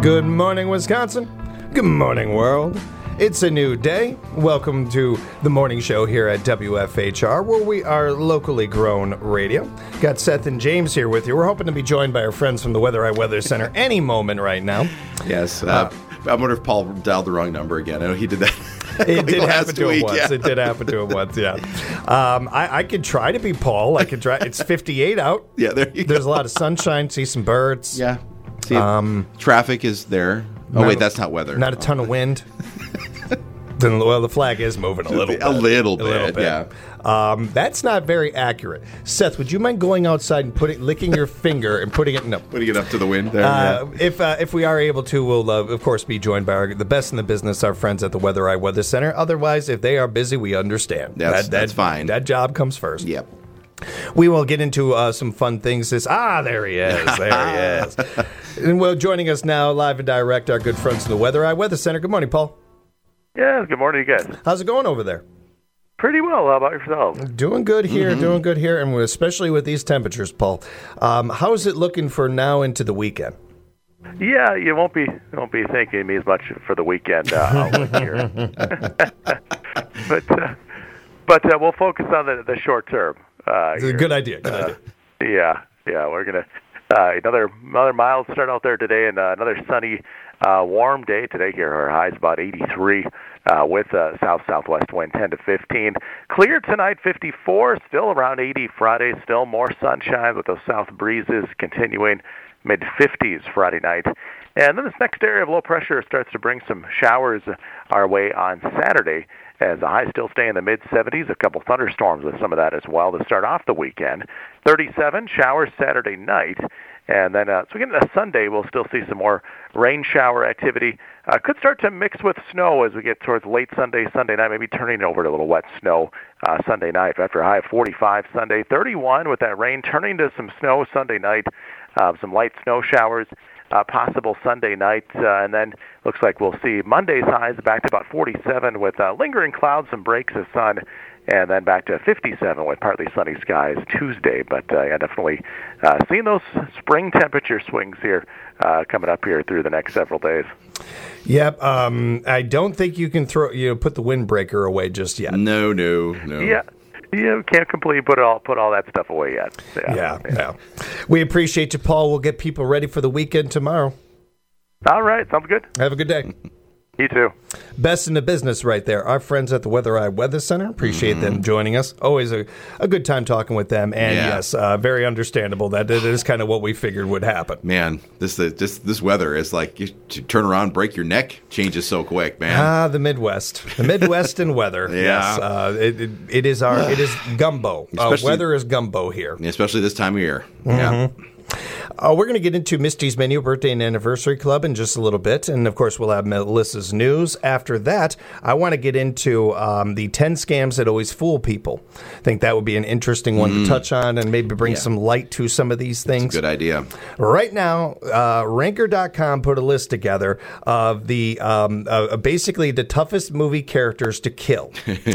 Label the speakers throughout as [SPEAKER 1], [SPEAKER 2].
[SPEAKER 1] Good morning, Wisconsin. Good morning, world. It's a new day. Welcome to the morning show here at WFHR, where we are locally grown radio. Got Seth and James here with you. We're hoping to be joined by our friends from the Weather Eye Weather Center any moment right now.
[SPEAKER 2] Yes. I wonder if Paul dialed the wrong number again. I know he did that.
[SPEAKER 1] It did happen to him once.
[SPEAKER 2] Yeah.
[SPEAKER 1] It did happen to him once, yeah. I could try to be Paul. I could try. It's 58 out.
[SPEAKER 2] Yeah, there you
[SPEAKER 1] There's
[SPEAKER 2] go.
[SPEAKER 1] a lot of sunshine. See some birds.
[SPEAKER 2] Yeah. See, traffic is there. Oh, wait, that's not weather.
[SPEAKER 1] Not a ton of wind. Well, the flag is moving a little bit.
[SPEAKER 2] A little bit, yeah.
[SPEAKER 1] That's not very accurate. Seth, would you mind going outside and licking your finger and putting it... No.
[SPEAKER 2] Putting it up to the wind there. Yeah.
[SPEAKER 1] If we are able to, we'll, of course, be joined by the best in the business, our friends at the Weather Eye Weather Center. Otherwise, if they are busy, we understand.
[SPEAKER 2] That's fine.
[SPEAKER 1] That job comes first.
[SPEAKER 2] Yep.
[SPEAKER 1] We will get into some fun things. There he is. There he is. And well, joining us now, live and direct, our good friends from the Weather Eye Weather Center. Good morning, Paul.
[SPEAKER 3] Yeah, good morning, you guys.
[SPEAKER 1] How's it going over there?
[SPEAKER 3] Pretty well. How about yourself?
[SPEAKER 1] Doing good here, and especially with these temperatures, Paul. How's it looking for now into the weekend?
[SPEAKER 3] Yeah, you won't be thanking me as much for the weekend outlook here. but we'll focus on the short term.
[SPEAKER 1] Good idea.
[SPEAKER 3] Yeah, we're gonna another mild start out there today, and another sunny, warm day today here. Our high's about 83 with a southwest wind 10 to 15. Clear tonight, 54. Still around 80 Friday. Still more sunshine with those south breezes continuing. Mid-50s Friday night. And then this next area of low pressure starts to bring some showers our way on Saturday, as the highs still stay in the mid-70s. A couple thunderstorms with some of that as well to start off the weekend. 37 showers Saturday night. And then, so again, Sunday, we'll still see some more rain shower activity. Could start to mix with snow as we get towards late Sunday night, maybe turning over to a little wet snow Sunday night. After a high of 45 Sunday, 31 with that rain, turning to some snow Sunday night. Some light snow showers possible Sunday night. And then looks like we'll see Monday's highs back to about 47 with lingering clouds, some breaks of sun. And then back to 57 with partly sunny skies Tuesday. But definitely seeing those spring temperature swings here coming up here through the next several days.
[SPEAKER 1] Yep. I don't think you can put the windbreaker away just yet.
[SPEAKER 2] No.
[SPEAKER 3] Yeah. You can't completely put all that stuff away yet.
[SPEAKER 1] Yeah. We appreciate you, Paul. We'll get people ready for the weekend tomorrow.
[SPEAKER 3] All right. Sounds good.
[SPEAKER 1] Have a good day.
[SPEAKER 3] You too.
[SPEAKER 1] Best in the business right there. Our friends at the Weather Eye Weather Center. Appreciate them joining us. Always a good time talking with them. And yes, very understandable. That it is kind of what we figured would happen.
[SPEAKER 2] Man, this weather is like you turn around, break your neck, changes so quick, man.
[SPEAKER 1] The Midwest. The Midwest and weather.
[SPEAKER 2] Yeah.
[SPEAKER 1] Yes. It is gumbo. Weather is gumbo here.
[SPEAKER 2] Especially this time of year.
[SPEAKER 1] Yeah. We're going to get into Misty's Menu Birthday and Anniversary Club in just a little bit. And, of course, we'll have Melissa's news. After that, I want to get into the 10 scams that always fool people. I think that would be an interesting one to touch on and maybe bring some light to some of these things.
[SPEAKER 2] That's a good idea.
[SPEAKER 1] Right now, Ranker.com put a list together of the basically the toughest movie characters to kill.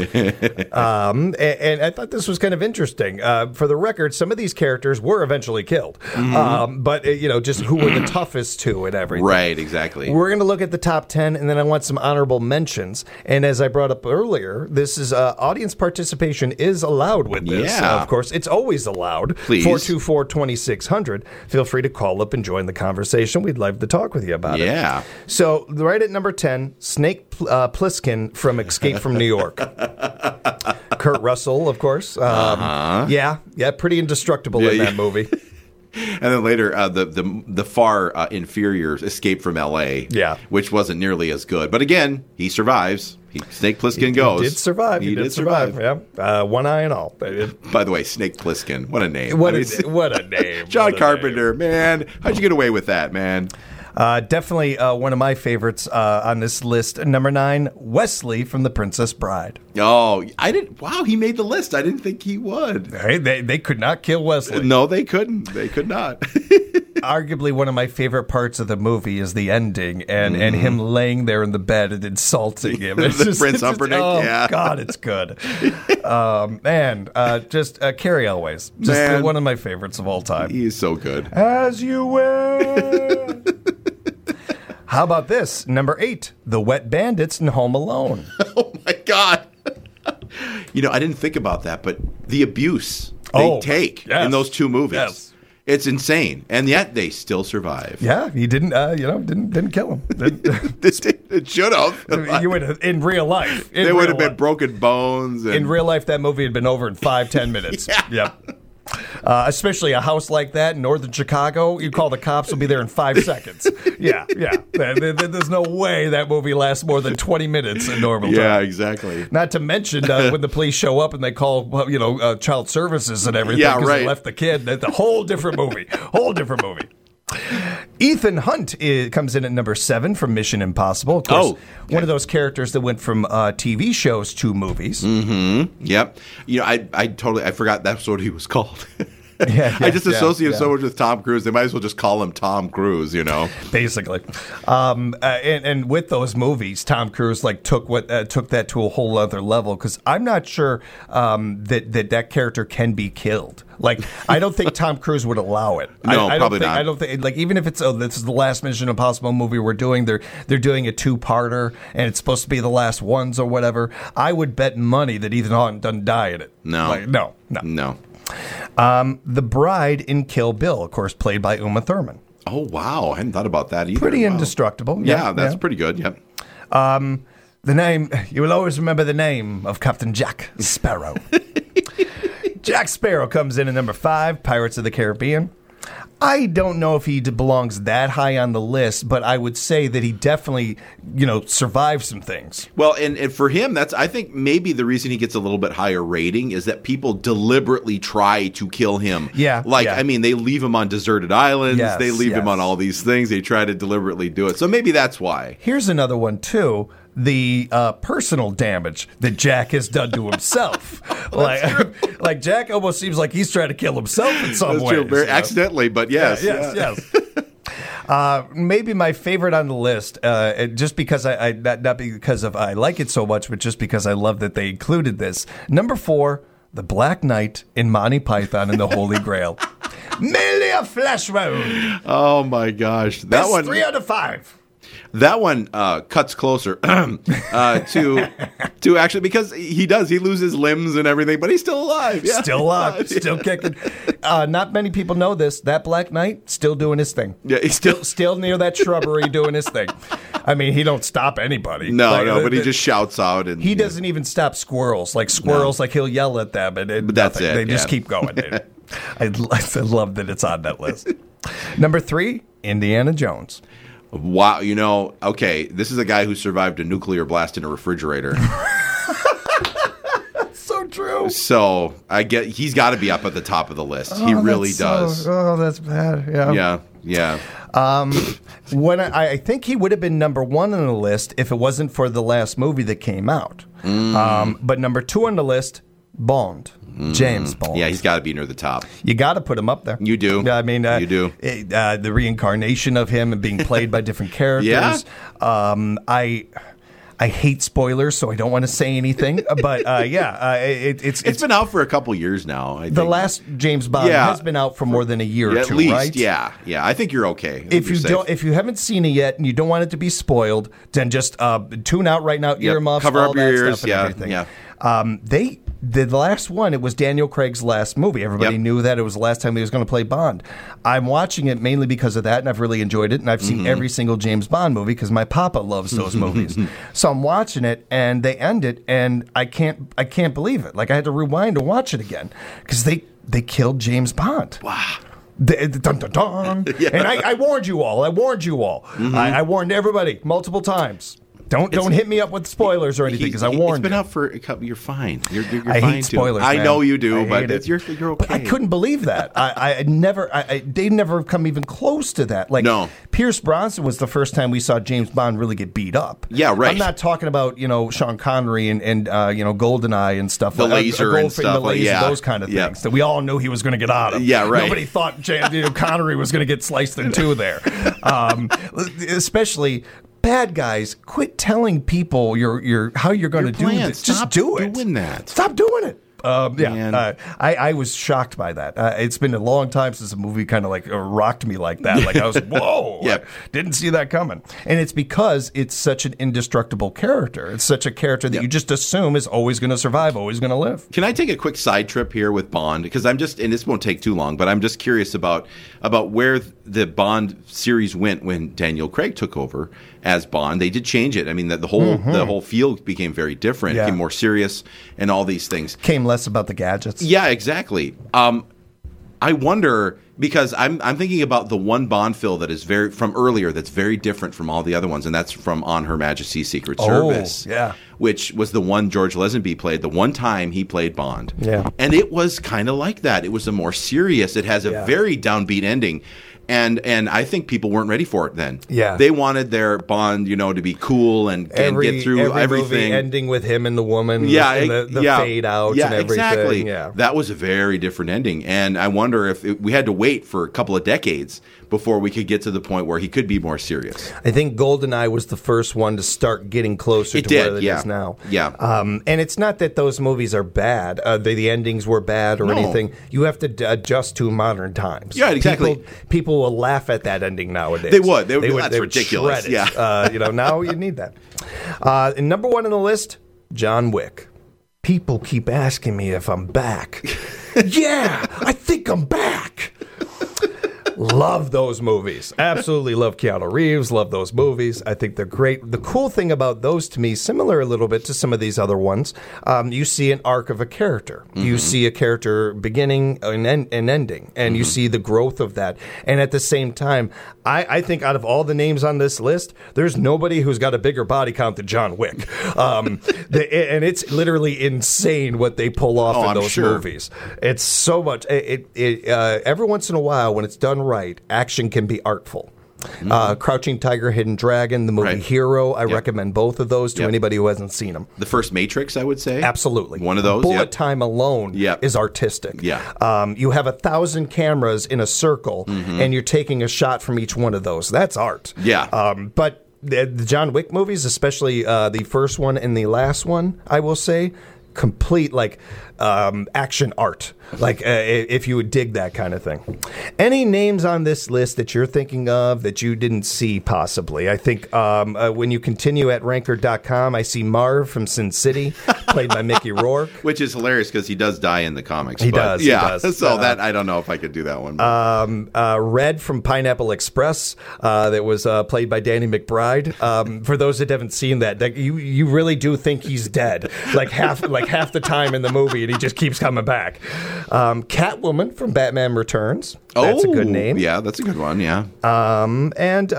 [SPEAKER 1] And I thought this was kind of interesting. For the record, some of these characters were eventually killed. But, just who were the toughest to and everything.
[SPEAKER 2] Right, exactly.
[SPEAKER 1] We're going to look at the top 10, and then I want some honorable mentions. And as I brought up earlier, this is audience participation is allowed with this.
[SPEAKER 2] Yeah.
[SPEAKER 1] Of course, it's always allowed.
[SPEAKER 2] Please.
[SPEAKER 1] 424-2600. Feel free to call up and join the conversation. We'd love to talk with you about it.
[SPEAKER 2] Yeah.
[SPEAKER 1] So, right at number 10, Snake Plissken from Escape from New York. Kurt Russell, of course. Yeah, pretty indestructible in that movie.
[SPEAKER 2] And then later, the far inferior Escape from L.A., which wasn't nearly as good. But again, he survives. Snake Plissken goes.
[SPEAKER 1] He did survive. He did survive. Yeah, one eye and all.
[SPEAKER 2] By the way, Snake Plissken, what a name.
[SPEAKER 1] What a name.
[SPEAKER 2] John Carpenter, man. How'd you get away with that, man?
[SPEAKER 1] Definitely one of my favorites on this list. Number 9, Wesley from The Princess Bride.
[SPEAKER 2] Oh, I didn't. Wow, he made the list. I didn't think he would.
[SPEAKER 1] Hey, they could not kill Wesley.
[SPEAKER 2] No, they couldn't. They could not.
[SPEAKER 1] Arguably one of my favorite parts of the movie is the ending and him laying there in the bed and insulting him.
[SPEAKER 2] It's Prince Humperdinck.
[SPEAKER 1] Oh, God, it's good. Just Carrie Elways. Just one of my favorites of all time.
[SPEAKER 2] He is so good.
[SPEAKER 1] As you will. How about this? Number 8, The Wet Bandits and Home Alone.
[SPEAKER 2] Oh, my God. I didn't think about that, but the abuse they take in those two movies.
[SPEAKER 1] Yes.
[SPEAKER 2] It's insane, and yet they still survive.
[SPEAKER 1] Yeah, he didn't, didn't kill him.
[SPEAKER 2] It should have.
[SPEAKER 1] You would have, in real life.
[SPEAKER 2] They would have been broken bones.
[SPEAKER 1] In real life, that movie had been over in 5-10 minutes. Yep. Especially a house like that in northern Chicago, you call the cops, will be there in 5 seconds. Yeah. There's no way that movie lasts more than 20 minutes in normal time.
[SPEAKER 2] Yeah, exactly.
[SPEAKER 1] Not to mention when the police show up and they call, child services and everything because they left the kid. That's a whole different movie. Ethan Hunt comes in at number 7 from Mission Impossible. Of course, one of those characters that went from TV shows to movies.
[SPEAKER 2] Mm-hmm. Yep. I forgot that's what he was called. I just associate so much with Tom Cruise. They might as well just call him Tom Cruise,
[SPEAKER 1] Basically. And with those movies, Tom Cruise took that to a whole other level, because I'm not sure that character can be killed. I don't think Tom Cruise would allow it.
[SPEAKER 2] No, probably not.
[SPEAKER 1] I don't think, even if it's, this is the last Mission Impossible movie we're doing, they're doing a 2-parter, and it's supposed to be the last ones or whatever, I would bet money that Ethan Hunt doesn't die in it.
[SPEAKER 2] No.
[SPEAKER 1] No. The bride in Kill Bill, of course, played by Uma Thurman.
[SPEAKER 2] Oh, wow. I hadn't thought about that either.
[SPEAKER 1] Pretty indestructible.
[SPEAKER 2] Yeah, that's pretty good. Yep.
[SPEAKER 1] The name, you will always remember the name of Captain Jack Sparrow. Jack Sparrow comes in at number 5, Pirates of the Caribbean. I don't know if he belongs that high on the list, but I would say that he definitely, survived some things.
[SPEAKER 2] Well, and for him, I think maybe the reason he gets a little bit higher rating is that people deliberately try to kill him.
[SPEAKER 1] Yeah.
[SPEAKER 2] They leave him on deserted islands.
[SPEAKER 1] Yes,
[SPEAKER 2] they leave him on all these things. They try to deliberately do it. So maybe that's why.
[SPEAKER 1] Here's another one, too. The personal damage that Jack has done to himself. Jack almost seems like he's trying to kill himself in some ways.
[SPEAKER 2] True. Very accidentally, but yes.
[SPEAKER 1] Yes. Maybe my favorite on the list, just because not because of I like it so much, but just because I love that they included this. Number 4, The Black Knight in Monty Python and the Holy Grail. Merely a flesh wound.
[SPEAKER 2] Oh my gosh, that
[SPEAKER 1] Best
[SPEAKER 2] one
[SPEAKER 1] 3 out of 5.
[SPEAKER 2] That one cuts closer to actually, because he loses limbs and everything, but he's still alive. Yeah.
[SPEAKER 1] Still alive, still kicking. Not many people know this. That Black Knight still doing his thing.
[SPEAKER 2] Yeah, he's
[SPEAKER 1] still near that shrubbery doing his thing. I mean, he don't stop anybody.
[SPEAKER 2] No, but he just shouts out, and
[SPEAKER 1] he doesn't even stop squirrels. He'll yell at them, but
[SPEAKER 2] that's it.
[SPEAKER 1] They just keep going. I love that it's on that list. Number 3, Indiana Jones.
[SPEAKER 2] Wow, okay, this is a guy who survived a nuclear blast in a refrigerator.
[SPEAKER 1] So true.
[SPEAKER 2] So he's got to be up at the top of the list. He really does.
[SPEAKER 1] That's bad.
[SPEAKER 2] Yeah.
[SPEAKER 1] When I think he would have been number 1 on the list if it wasn't for the last movie that came out. But number 2 on the list, Bond. James Bond.
[SPEAKER 2] Yeah, he's got to be near the top.
[SPEAKER 1] You got to put him up there.
[SPEAKER 2] You do.
[SPEAKER 1] I mean,
[SPEAKER 2] you do.
[SPEAKER 1] The reincarnation of him and being played by different characters.
[SPEAKER 2] Yeah.
[SPEAKER 1] I hate spoilers, so I don't want to say anything. But
[SPEAKER 2] it's been out for a couple years now. I think.
[SPEAKER 1] The last James Bond has been out for more than a year or two,
[SPEAKER 2] at least,
[SPEAKER 1] right?
[SPEAKER 2] Yeah. I think you're okay.
[SPEAKER 1] If you haven't seen it yet and you don't want it to be spoiled, then just tune out right now. Earmuffs,
[SPEAKER 2] cover
[SPEAKER 1] all
[SPEAKER 2] up your
[SPEAKER 1] that
[SPEAKER 2] ears.
[SPEAKER 1] Stuff and everything. The last one, it was Daniel Craig's last movie. Everybody knew that it was the last time he was going to play Bond. I'm watching it mainly because of that, and I've really enjoyed it. And I've seen every single James Bond movie because my papa loves those movies. So I'm watching it, and they end it, and I can't believe it. I had to rewind to watch it again because they killed James Bond.
[SPEAKER 2] Wow.
[SPEAKER 1] Dun, dun, dun. Yeah. And I warned you all. I warned everybody multiple times. Don't hit me up with spoilers or anything because I warned you.
[SPEAKER 2] It's been out for a couple. You're fine. You're
[SPEAKER 1] I
[SPEAKER 2] fine
[SPEAKER 1] hate spoilers.
[SPEAKER 2] I know you do, but you're okay.
[SPEAKER 1] But I couldn't believe that. They never come even close to that.
[SPEAKER 2] No.
[SPEAKER 1] Pierce Brosnan was the first time we saw James Bond really get beat up.
[SPEAKER 2] Yeah, right.
[SPEAKER 1] I'm not talking about Sean Connery and GoldenEye and stuff.
[SPEAKER 2] The laser and stuff.
[SPEAKER 1] Those kind of things that we all knew he was going to get out of.
[SPEAKER 2] Yeah, right.
[SPEAKER 1] Nobody thought Connery was going to get sliced in two there. Especially. Bad guys, quit telling people how you're going to do this. Just do it.
[SPEAKER 2] Stop doing that.
[SPEAKER 1] Stop doing it. I was shocked by that. It's been a long time since a movie kind of like rocked me like that. Like I was, whoa, I didn't see that coming. And it's because it's such an indestructible character. It's such a character that you just assume is always going to survive, always going to live.
[SPEAKER 2] Can I take a quick side trip here with Bond? Because and this won't take too long, but I'm just curious about where the Bond series went when Daniel Craig took over as Bond. They did change it. I mean, the whole field became very different, became more serious, and all these things.
[SPEAKER 1] Came less about the gadgets.
[SPEAKER 2] Yeah, exactly. I wonder, because I'm thinking about the one Bond film that is from earlier that's very different from all the other ones, and that's from On Her Majesty's Secret Service. Which was the one George Lazenby played, the one time he played Bond.
[SPEAKER 1] Yeah.
[SPEAKER 2] And it was kind of like that. It was a more serious, it has a very downbeat ending. And I think people weren't ready for it then.
[SPEAKER 1] Yeah.
[SPEAKER 2] They wanted their Bond, to be cool and get through everything.
[SPEAKER 1] Movie ending with him and the woman. And the fade out and everything.
[SPEAKER 2] Exactly.
[SPEAKER 1] Yeah.
[SPEAKER 2] That was a very different ending. And I wonder if we had to wait for a couple of decades before we could get to the point where he could be more serious.
[SPEAKER 1] I think GoldenEye was the first one to start getting closer to where it is now.
[SPEAKER 2] Yeah.
[SPEAKER 1] And it's not that those movies are bad. The endings were bad or anything. You have to adjust to modern times.
[SPEAKER 2] Yeah, exactly.
[SPEAKER 1] People will laugh at that ending nowadays.
[SPEAKER 2] They would. That's ridiculous.
[SPEAKER 1] Yeah. Now you need that. And number one on the list, John Wick. People keep asking me if I'm back. Yeah, I think I'm back. Love those movies. Absolutely love Keanu Reeves. Love those movies. I think they're great. The cool thing about those to me, similar a little bit to some of these other ones, you see an arc of a character. Mm-hmm. You see a character beginning and ending, and you see the growth of that. And at the same time, I think out of all the names on this list, there's nobody who's got a bigger body count than John Wick. And it's literally insane what they pull off in those movies. It's so much. Every once in a while, when it's done right, action can be artful. Crouching Tiger, Hidden Dragon, the movie Hero. I recommend both of those to anybody who hasn't seen them.
[SPEAKER 2] The first Matrix, I would say.
[SPEAKER 1] Absolutely.
[SPEAKER 2] One of those.
[SPEAKER 1] Bullet time alone is artistic.
[SPEAKER 2] Yeah.
[SPEAKER 1] You have 1,000 cameras in a circle, and you're taking a shot from each one of those. That's art.
[SPEAKER 2] Yeah.
[SPEAKER 1] But the John Wick movies, especially the first one and the last one, I will say, complete action art. If you would dig that kind of thing. Any names on this list that you're thinking of that you didn't see possibly? I think when you continue at ranker.com, I see Marv from Sin City, played by Mickey Rourke.
[SPEAKER 2] Which is hilarious because he does die in the comics.
[SPEAKER 1] He does.
[SPEAKER 2] So that I don't know if I could do that one.
[SPEAKER 1] Red from Pineapple Express that was played by Danny McBride. For those that haven't seen that, you really do think he's dead. Half the time in the movie, and he just keeps coming back. Catwoman from Batman Returns. That's a good name.
[SPEAKER 2] Yeah, that's a good one. Yeah.
[SPEAKER 1] Anything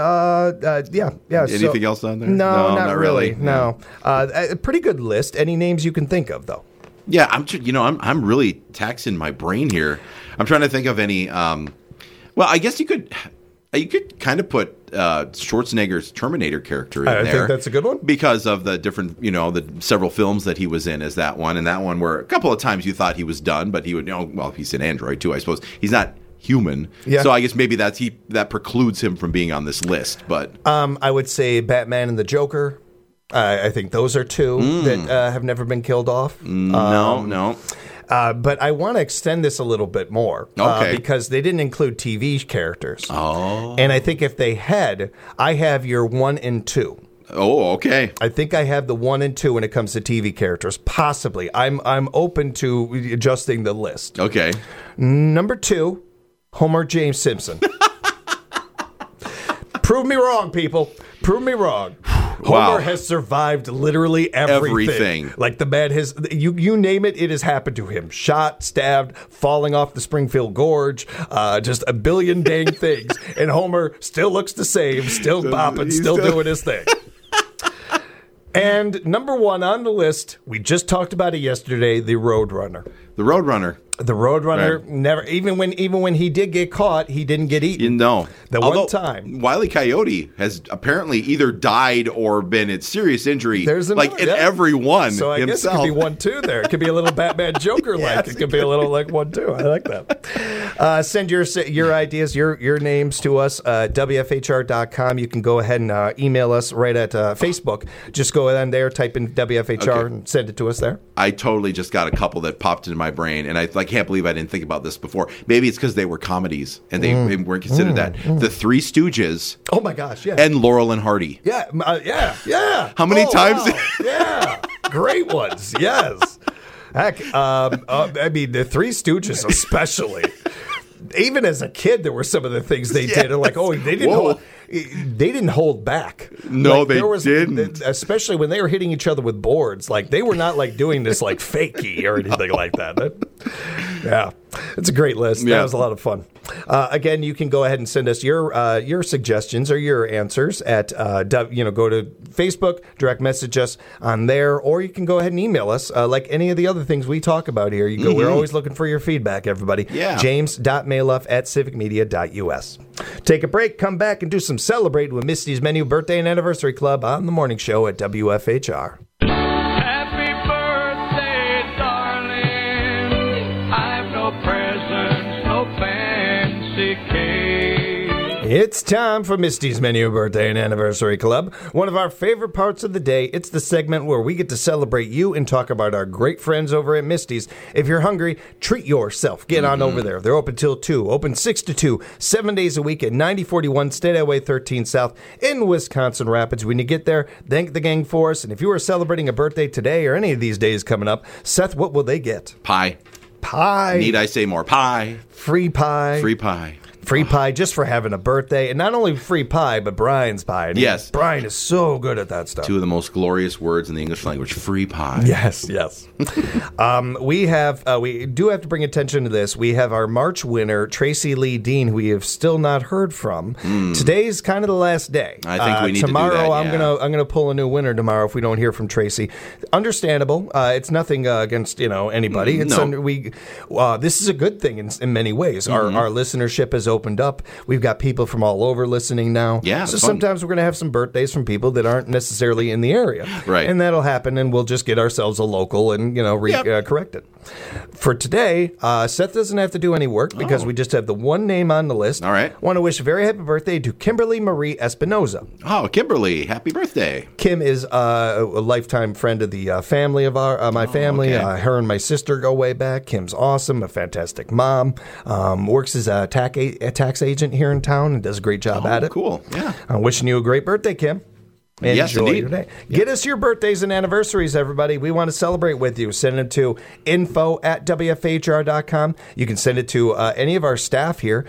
[SPEAKER 2] else on there?
[SPEAKER 1] No, not really. No. A pretty good list. Any names you can think of, though?
[SPEAKER 2] Yeah, I'm really taxing my brain here. I'm trying to think of any. Well, I guess you could kind of put Schwarzenegger's Terminator character in there. I
[SPEAKER 1] think that's a good one.
[SPEAKER 2] Because of the different, the several films that he was in as that one. And that one where a couple of times you thought he was done, but he would, he's an android too, I suppose. He's not human. Yeah. So I guess maybe that precludes him from being on this list. But
[SPEAKER 1] I would say Batman and the Joker. I think those are two that have never been killed off.
[SPEAKER 2] No.
[SPEAKER 1] But I want to extend this a little bit more because they didn't include TV characters.
[SPEAKER 2] Oh.
[SPEAKER 1] And I think if they had, I have your 1 and 2.
[SPEAKER 2] Oh, okay.
[SPEAKER 1] I think I have the 1 and 2 when it comes to TV characters. Possibly. I'm open to adjusting the list.
[SPEAKER 2] Okay.
[SPEAKER 1] Number 2, Homer James Simpson. Prove me wrong, people. Prove me wrong. Homer has survived literally everything. Like the man has, you name it, it has happened to him. Shot, stabbed, falling off the Springfield Gorge, just a billion dang things. And Homer still looks the same, still bopping, still doing his thing. And number 1 on the list, we just talked about it yesterday, the Roadrunner.
[SPEAKER 2] The Roadrunner.
[SPEAKER 1] The Roadrunner never, even when he did get caught, he didn't get eaten. One time.
[SPEAKER 2] Wile E. Coyote has apparently either died or been in serious injury.
[SPEAKER 1] There's another,
[SPEAKER 2] in every one.
[SPEAKER 1] So I guess it could be 1-2 there. It could be a little Batman Joker like. It could be a little like 1-2. I like that. Send your ideas, your names to us, WFHR.com. You can go ahead and email us right at Facebook. Just go in there, type in WFHR, and send it to us there.
[SPEAKER 2] I totally just got a couple that popped into my brain, and I can't believe I didn't think about this before. Maybe it's because they were comedies, and they weren't considered that. The Three Stooges.
[SPEAKER 1] Oh, my gosh, yeah.
[SPEAKER 2] And Laurel and Hardy.
[SPEAKER 1] Yeah.
[SPEAKER 2] How many times?
[SPEAKER 1] Wow. Yeah. Great ones, yes. Heck, I mean, the Three Stooges especially. Even as a kid, there were some of the things they did. Like, they didn't hold back.
[SPEAKER 2] No,
[SPEAKER 1] like,
[SPEAKER 2] they didn't.
[SPEAKER 1] Especially when they were hitting each other with boards. Like, they were not like doing this like fakey or anything like that. Yeah, it's a great list. That was a lot of fun. Again, you can go ahead and send us your suggestions or your answers at go to Facebook, direct message us on there, or you can go ahead and email us like any of the other things we talk about here. You go. We're always looking for your feedback, everybody.
[SPEAKER 2] Yeah.
[SPEAKER 1] James.mailuff@civicmedia.us. Take a break, come back, and do some celebrating with Misty's Menu Birthday and Anniversary Club on the morning show at WFHR.
[SPEAKER 4] Happy birthday, darling. I've no presents, no fancy cake.
[SPEAKER 1] It's time for Misty's Menu Birthday and Anniversary Club. One of our favorite parts of the day. It's the segment where we get to celebrate you and talk about our great friends over at Misty's. If you're hungry, treat yourself. Get on over there. They're open till 2. Open 6 to 2, 7 days a week at 9041 State Highway 13 South in Wisconsin Rapids. When you get there, thank the gang for us. And if you are celebrating a birthday today or any of these days coming up, Seth, what will they get?
[SPEAKER 2] Pie.
[SPEAKER 1] Pie.
[SPEAKER 2] Need I say more? Pie.
[SPEAKER 1] Free pie.
[SPEAKER 2] Free pie.
[SPEAKER 1] Free pie just for having a birthday. And not only free pie, but Brian's pie. And
[SPEAKER 2] yes.
[SPEAKER 1] Brian is so good at that stuff.
[SPEAKER 2] Two of the most glorious words in the English language. Free pie.
[SPEAKER 1] Yes. We do have to bring attention to this. We have our March winner, Tracy Lee Dean, who we have still not heard from. Today's kind of the last day.
[SPEAKER 2] I think we need
[SPEAKER 1] tomorrow,
[SPEAKER 2] to do that,
[SPEAKER 1] I'm gonna pull a new winner tomorrow if we don't hear from Tracy. Understandable. It's nothing against anybody. It's this is a good thing in many ways. Our listenership has opened up. We've got people from all over listening now.
[SPEAKER 2] Yeah,
[SPEAKER 1] so sometimes we're going to have some birthdays from people that aren't necessarily in the area.
[SPEAKER 2] Right.
[SPEAKER 1] And that'll happen, and we'll just get ourselves a local and, correct it. For today, Seth doesn't have to do any work because we just have the one name on the list.
[SPEAKER 2] All right.
[SPEAKER 1] Want to wish a very happy birthday to Kimberly Marie Espinoza.
[SPEAKER 2] Oh, Kimberly, happy birthday.
[SPEAKER 1] Kim is a lifetime friend of the family of my family.
[SPEAKER 2] Okay.
[SPEAKER 1] Her and my sister go way back. Kim's awesome, a fantastic mom. Works as a tax agent here in town and does a great job at it.
[SPEAKER 2] Cool. Yeah.
[SPEAKER 1] I'm wishing you a great birthday, Kim.
[SPEAKER 2] Yes,
[SPEAKER 1] Enjoy
[SPEAKER 2] indeed.
[SPEAKER 1] your day. Get us your birthdays and anniversaries, everybody. We want to celebrate with you. Send it to info@wfhr.com. You can send it to any of our staff here,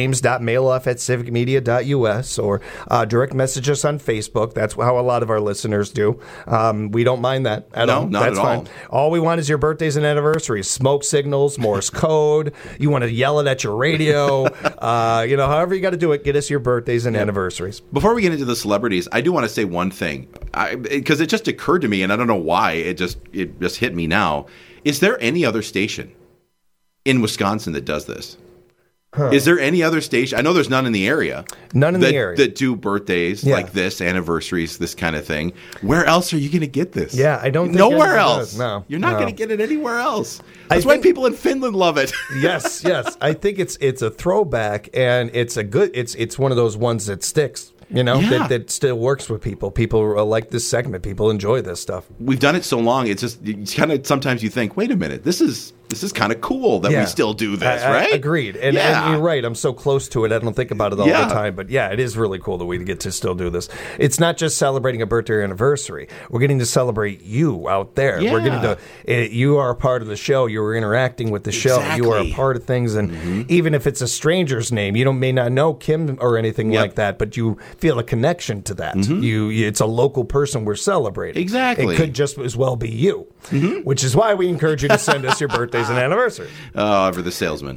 [SPEAKER 1] james.mailoff@civicmedia.us, or direct message us on Facebook. That's how a lot of our listeners do. We don't mind that at all.
[SPEAKER 2] Not
[SPEAKER 1] That's
[SPEAKER 2] at
[SPEAKER 1] fine.
[SPEAKER 2] all.
[SPEAKER 1] All we want is your birthdays and anniversaries, smoke signals, Morse code. You want to yell it at your radio. However you got to do it, get us your birthdays and anniversaries.
[SPEAKER 2] Before we get into the celebrities, I do want to say one thing, because it just occurred to me, and I don't know why it just hit me now. Is there any other station in Wisconsin that does this? Is there any other station? I know there's none in the area.
[SPEAKER 1] None in the area
[SPEAKER 2] that do birthdays like this, anniversaries, this kind of thing. Where else are you going to get this?
[SPEAKER 1] Yeah, I don't think
[SPEAKER 2] nowhere
[SPEAKER 1] anyone
[SPEAKER 2] else.
[SPEAKER 1] does. No,
[SPEAKER 2] you're not going to get it anywhere else.
[SPEAKER 1] I
[SPEAKER 2] That's why
[SPEAKER 1] think-
[SPEAKER 2] people in Finland love it.
[SPEAKER 1] Yes. I think it's a throwback, and it's a good. It's one of those ones that sticks. That still works with people. People like this segment. People enjoy this stuff.
[SPEAKER 2] We've done it so long. It's kind of sometimes you think, wait a minute, this is kind of cool that we still do this, right?
[SPEAKER 1] Agreed. And you're right. I'm so close to it. I don't think about it all the time. But it is really cool that we get to still do this. It's not just celebrating a birthday or anniversary. We're getting to celebrate you out there.
[SPEAKER 2] Yeah.
[SPEAKER 1] We're getting to. You are a part of the show. You are interacting with the show.
[SPEAKER 2] Exactly.
[SPEAKER 1] You are a part of things. And even if it's a stranger's name, you may not know Kim or anything like that, but you feel a connection to that. It's a local person we're celebrating.
[SPEAKER 2] Exactly.
[SPEAKER 1] It could just as well be you, which is why we encourage you to send us your birthdays and anniversaries.
[SPEAKER 2] For the salesman.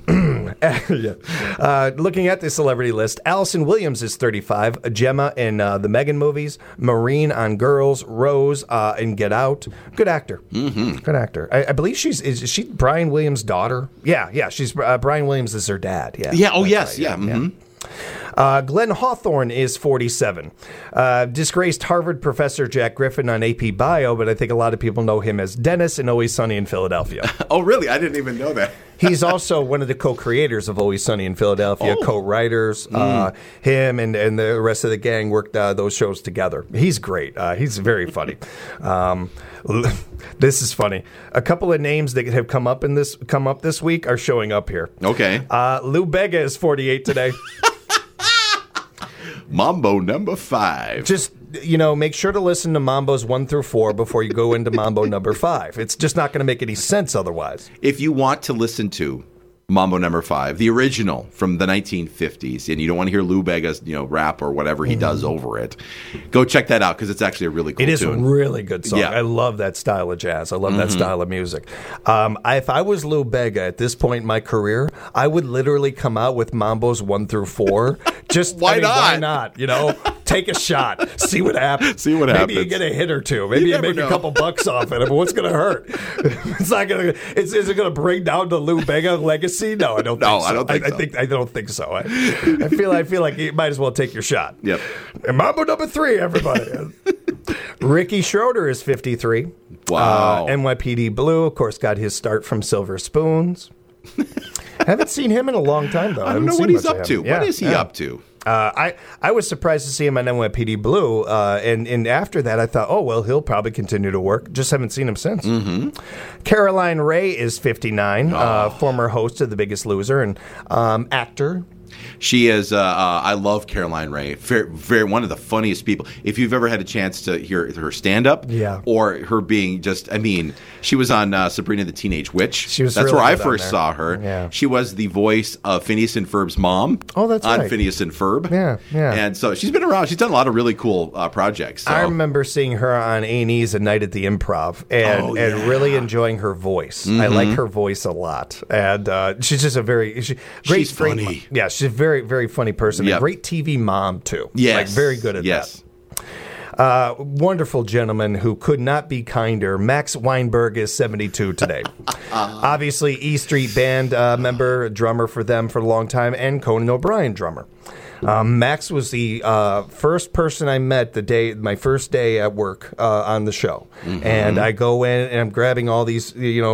[SPEAKER 1] Looking at the celebrity list, Allison Williams is 35, Gemma in the Megan movies, Maureen on Girls, Rose in Get Out. Good actor. Good actor. I believe is she Brian Williams' daughter? Yeah, she's Brian Williams is her dad. Yeah.
[SPEAKER 2] Yeah. Oh, yes.
[SPEAKER 1] Right,
[SPEAKER 2] yeah.
[SPEAKER 1] Glenn Hawthorne is 47. Disgraced Harvard professor Jack Griffin on AP Bio, but I think a lot of people know him as Dennis in Always Sunny in Philadelphia.
[SPEAKER 2] Oh, really? I didn't even know that.
[SPEAKER 1] He's also one of the co-creators of Always Sunny in Philadelphia, co-writers. Him and the rest of the gang worked those shows together. He's great. He's very funny. This is funny. A couple of names that have come up this week are showing up here.
[SPEAKER 2] Okay.
[SPEAKER 1] Lou Bega is 48 today.
[SPEAKER 2] Mambo number 5.
[SPEAKER 1] Just, make sure to listen to Mambos 1 through 4 before you go into Mambo number 5. It's just not going to make any sense otherwise.
[SPEAKER 2] If you want to listen to Mambo number 5, the original from the 1950s, and you don't want to hear Lou Bega's, rap or whatever he does over it, go check that out because it's actually a really cool tune.
[SPEAKER 1] It is a really good song.
[SPEAKER 2] Yeah.
[SPEAKER 1] I love that style of jazz. I love that style of music. If I was Lou Bega at this point in my career, I would literally come out with Mambos 1 through 4. Just
[SPEAKER 2] Why
[SPEAKER 1] Why not? Take a shot. See what happens. Maybe you get a hit or two. Maybe you make a couple bucks off it. But what's going to hurt? It's not going to. Is it going to bring down the Lou Bega legacy? No, I don't.
[SPEAKER 2] No,
[SPEAKER 1] think so. I don't think so. I feel like you might as well take your shot.
[SPEAKER 2] Yep.
[SPEAKER 1] And Mambo number 3, everybody. Ricky Schroeder is 53.
[SPEAKER 2] Wow.
[SPEAKER 1] NYPD Blue, of course, got his start from Silver Spoons. Haven't seen him in a long time, though.
[SPEAKER 2] I don't know what he's up to. What is he up to?
[SPEAKER 1] I was surprised to see him on NYPD Blue, and after that I thought, oh, well, he'll probably continue to work. Just haven't seen him since. Caroline Ray is 59, former host of The Biggest Loser and actor.
[SPEAKER 2] She is. I love Caroline Ray. Very one of the funniest people. If you've ever had a chance to hear her stand up, or her being just, she was on Sabrina the Teenage Witch. That's
[SPEAKER 1] really
[SPEAKER 2] where I
[SPEAKER 1] good
[SPEAKER 2] first saw her.
[SPEAKER 1] Yeah.
[SPEAKER 2] She was the voice of Phineas and Ferb's mom.
[SPEAKER 1] Oh, that's
[SPEAKER 2] on
[SPEAKER 1] right.
[SPEAKER 2] Phineas and Ferb.
[SPEAKER 1] Yeah.
[SPEAKER 2] And so she's been around. She's done a lot of really cool projects. So.
[SPEAKER 1] I remember seeing her on A&E's A Night at the Improv and really enjoying her voice. I like her voice a lot, and she's just a great.
[SPEAKER 2] She's funny.
[SPEAKER 1] Yeah, she's a very, very funny person.
[SPEAKER 2] Yep.
[SPEAKER 1] A great TV mom too.
[SPEAKER 2] Yes,
[SPEAKER 1] very good at that. Wonderful gentleman who could not be kinder. Max Weinberg is 72 today. Obviously, E Street Band member, drummer for them for a long time, and Conan O'Brien drummer. Max was the first person I met my first day at work on the show. And I go in and I'm grabbing all these,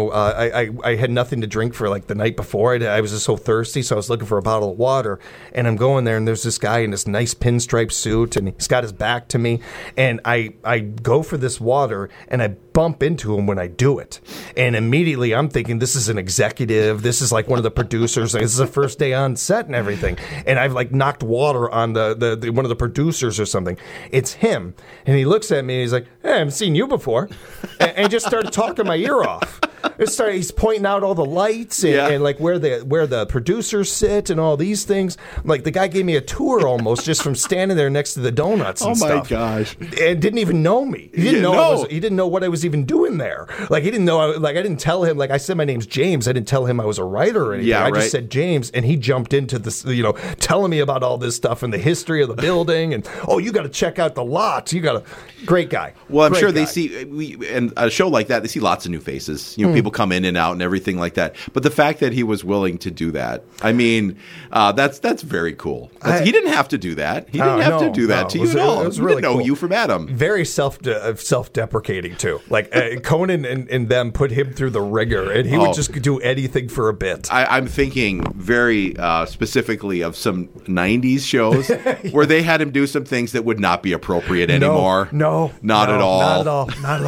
[SPEAKER 1] I had nothing to drink for like the night before. I was just so thirsty, so I was looking for a bottle of water. And I'm going there and there's this guy in this nice pinstripe suit and he's got his back to me. And I go for this water and I bump into him when I do it. And immediately I'm thinking this is an executive. This is like one of the producers. This is the first day on set and everything. And I've like knocked water on the one of the producers or something. It's him. And he looks at me and he's like, hey, I haven't seen you before. and just started talking my ear off. He's pointing out all the lights and like where the producers sit and all these things. Like the guy gave me a tour almost just from standing there next to the donuts and stuff.
[SPEAKER 2] Oh my gosh.
[SPEAKER 1] And didn't even know me. He didn't know he didn't know what I was even doing there. Like he didn't know I didn't tell him, like I said my name's James. I didn't tell him I was a writer or anything.
[SPEAKER 2] Yeah,
[SPEAKER 1] I just said James and he jumped into this, telling me about all this stuff and the history of the building and you got to check out the lots. Great guy.
[SPEAKER 2] Well, I'm
[SPEAKER 1] Great
[SPEAKER 2] sure
[SPEAKER 1] guy.
[SPEAKER 2] they see and a show like that, they see lots of new faces. People come in and out and everything like that. But the fact that he was willing to do that, that's very cool. He didn't have to do that. He didn't have to do that to you at all.
[SPEAKER 1] It was really
[SPEAKER 2] didn't know
[SPEAKER 1] cool.
[SPEAKER 2] you from Adam.
[SPEAKER 1] Very self-deprecating too. Like Conan and them put him through the ringer, and he would just do anything for a bit.
[SPEAKER 2] I'm thinking very specifically of some '90s shows where they had him do some things that would not be appropriate anymore. Not at all.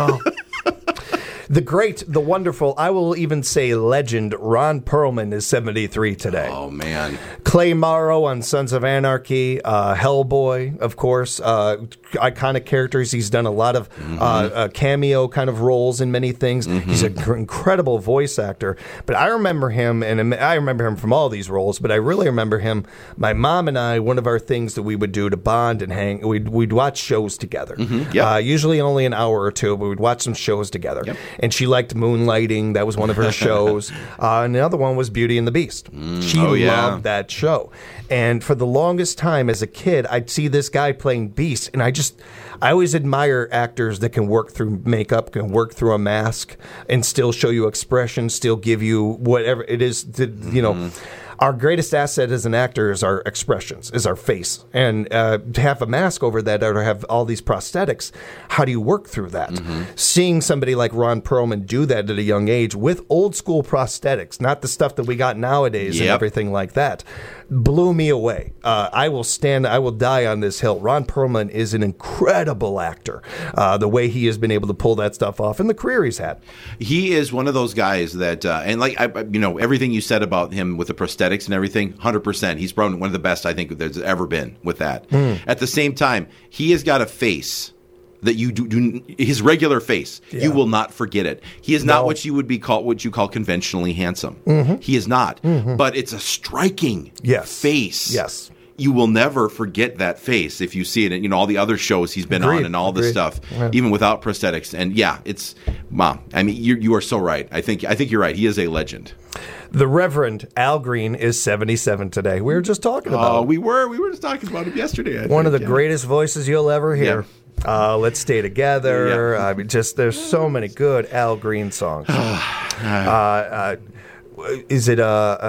[SPEAKER 2] The great, the wonderful, I will even say legend, Ron Perlman is 73 today. Oh, man.
[SPEAKER 1] Clay Morrow on Sons of Anarchy, Hellboy, of course, iconic characters. He's done a lot of cameo kind of roles in many things. He's an incredible voice actor. But I remember him, and I remember him from all these roles, but I really remember him. My mom and I, one of our things that we would do to bond and hang, we'd watch shows together. Usually only an hour or two, but we'd watch some shows together.
[SPEAKER 2] Yep.
[SPEAKER 1] And she liked Moonlighting. That was one of her shows. And the other one was Beauty and the Beast. She loved that show. And for the longest time as a kid, I'd see this guy playing Beast, and I always admire actors that can work through makeup, can work through a mask, and still show you expression, still give you whatever it is. our greatest asset as an actor is our expressions, is our face. And to have a mask over that or to have all these prosthetics, how do you work through that? Seeing somebody like Ron Perlman do that at a young age with old school prosthetics, not the stuff that we got nowadays and everything like that, blew me away. I will die on this hill. Ron Perlman is an incredible actor. The way he has been able to pull that stuff off and the career he's had.
[SPEAKER 2] He is one of those guys that, and like, everything you said about him with the prosthetics and everything, 100%. He's probably one of the best I think there's ever been with that. At the same time, he has got a face that you do his regular face. You will not forget it. He is not what you call conventionally handsome. He is not. But it's a striking face.
[SPEAKER 1] Yes.
[SPEAKER 2] You will never forget that face if you see it in all the other shows he's been on and all this stuff, even without prosthetics. And it's Mom. I mean, you are so right. I think you're right. He is a legend.
[SPEAKER 1] The Reverend Al Green is 77 today. We were just talking about him.
[SPEAKER 2] We were just talking about him yesterday.
[SPEAKER 1] One of the greatest voices you'll ever hear. Let's Stay Together. I mean, there's so many good Al Green songs. Is it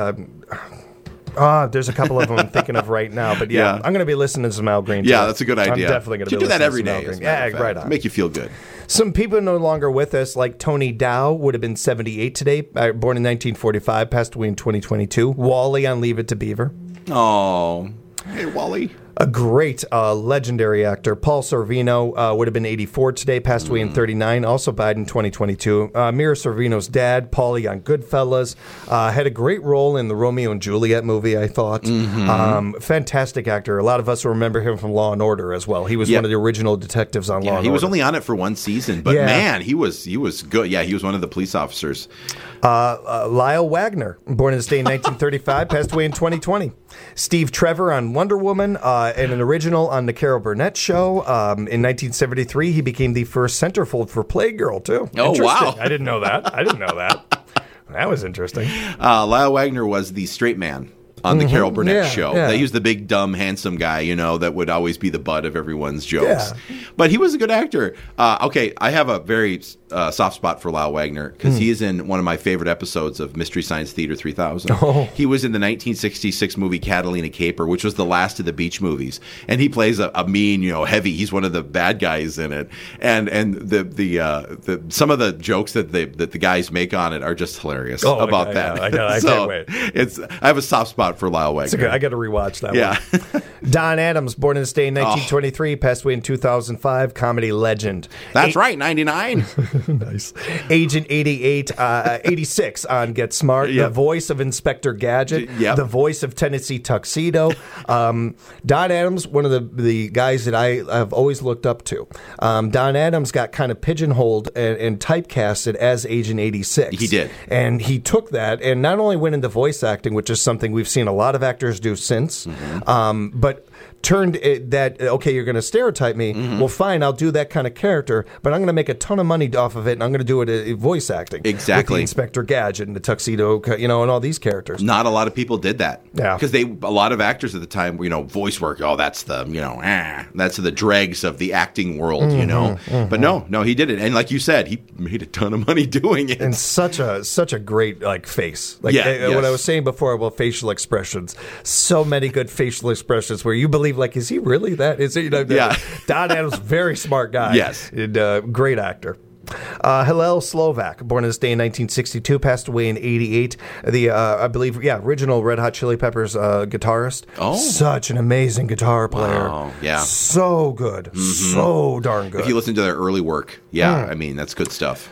[SPEAKER 1] there's a couple of them I'm thinking of right now, but I'm going to be listening to some Al Green.
[SPEAKER 2] Yeah, that's a good idea.
[SPEAKER 1] I'm definitely going to
[SPEAKER 2] do that every
[SPEAKER 1] day. Yeah, right on.
[SPEAKER 2] Make you feel good.
[SPEAKER 1] Some people no longer with us, like Tony Dow, would have been 78 today, born in 1945, passed away in 2022. Wally on Leave It to Beaver.
[SPEAKER 2] Oh, hey, Wally.
[SPEAKER 1] A great legendary actor, Paul Sorvino, would have been 84 today, passed away in 39, also died in 2022. Mira Sorvino's dad, Paulie on Goodfellas, had a great role in the Romeo and Juliet movie, I thought. Fantastic actor. A lot of us remember him from Law & Order as well. He was one of the original detectives on Law & Order.
[SPEAKER 2] He was only on it for one season, but man, he was good. Yeah, he was one of the police officers.
[SPEAKER 1] Lyle Wagner, born in the state in 1935, passed away in 2020. Steve Trevor on Wonder Woman, and an original on the Carol Burnett Show. In 1973, he became the first centerfold for Playgirl, too.
[SPEAKER 2] Oh, wow.
[SPEAKER 1] I didn't know that. That was interesting.
[SPEAKER 2] Lyle Wagner was the straight man on the Carol Burnett Show.
[SPEAKER 1] Yeah.
[SPEAKER 2] He was the big, dumb, handsome guy, that would always be the butt of everyone's jokes. Yeah. But he was a good actor. Okay, I have a very soft spot for Lyle Wagner because he is in one of my favorite episodes of Mystery Science Theater 3000. Oh. He was in the 1966 movie Catalina Caper, which was the last of the Beach movies. And he plays a mean, heavy. He's one of the bad guys in it. And the some of the jokes that the guys make on it are just hilarious about that.
[SPEAKER 1] I can't wait.
[SPEAKER 2] I have a soft spot for Lyle Wagner.
[SPEAKER 1] I got to rewatch that one. Don Adams, born in the state in 1923, passed away in 2005, comedy legend.
[SPEAKER 2] That's right, 99.
[SPEAKER 1] Nice. Agent 86 on Get Smart, the voice of Inspector Gadget, the voice of Tennessee Tuxedo. Don Adams, one of the guys that I have always looked up to. Don Adams got kind of pigeonholed and typecasted as Agent 86.
[SPEAKER 2] He did.
[SPEAKER 1] And he took that and not only went into voice acting, which is something we've seen a lot of actors do since, but turned you're going to stereotype me. Well, fine, I'll do that kind of character, but I'm going to make a ton of money off of it, and I'm going to do it in voice acting.
[SPEAKER 2] Exactly.
[SPEAKER 1] With the Inspector Gadget and the Tuxedo, and all these characters.
[SPEAKER 2] Not a lot of people did that.
[SPEAKER 1] Yeah.
[SPEAKER 2] Because a lot of actors at the time, voice work, that's the, that's the dregs of the acting world, But no, he did it. And like you said, he made a ton of money doing it.
[SPEAKER 1] And such a great, face. What I was saying before about facial expressions, so many good facial expressions where you believe, is he really that? Is he? Don Adams, very smart guy.
[SPEAKER 2] Yes.
[SPEAKER 1] And, great actor. Hillel Slovak, born in this day in 1962, passed away in 88. I believe, original Red Hot Chili Peppers guitarist.
[SPEAKER 2] Oh.
[SPEAKER 1] Such an amazing guitar player.
[SPEAKER 2] Wow, yeah.
[SPEAKER 1] So good. So darn good.
[SPEAKER 2] If you listen to their early work, that's good stuff.